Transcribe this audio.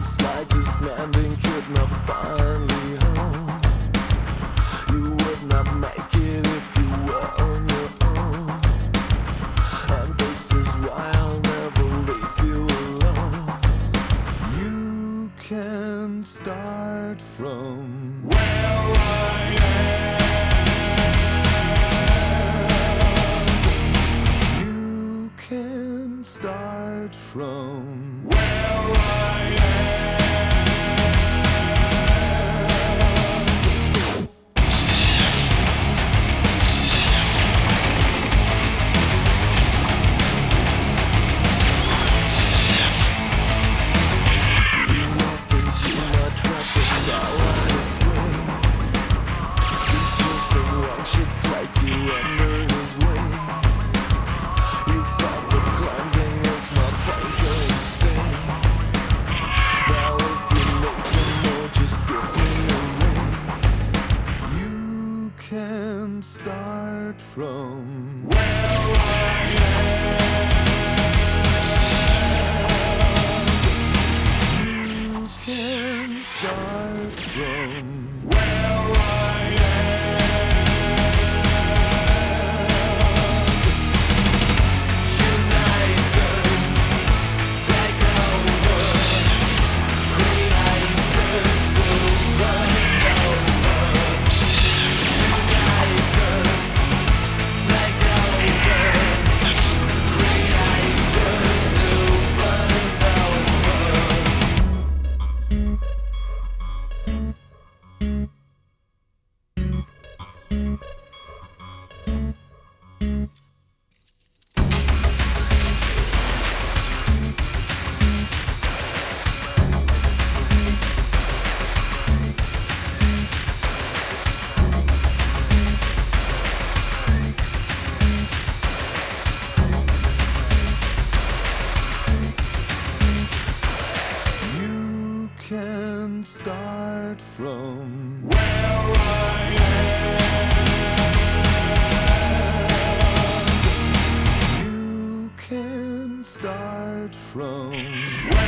slightest landing could not finally home. You would not make it if you were on your own. And this is why I'll never leave you alone. You can start from where I am. You can start from where I am. You walked into my trap and now I explain. Because someone should take you under his wing. You felt the cleansing of my pain stain. Now if you need to know, just give me a ring. You can start from where I am. You can start from where I am. United, take over, create a supernova. United, take over, create a supernova. You can start from where I am. You can start from where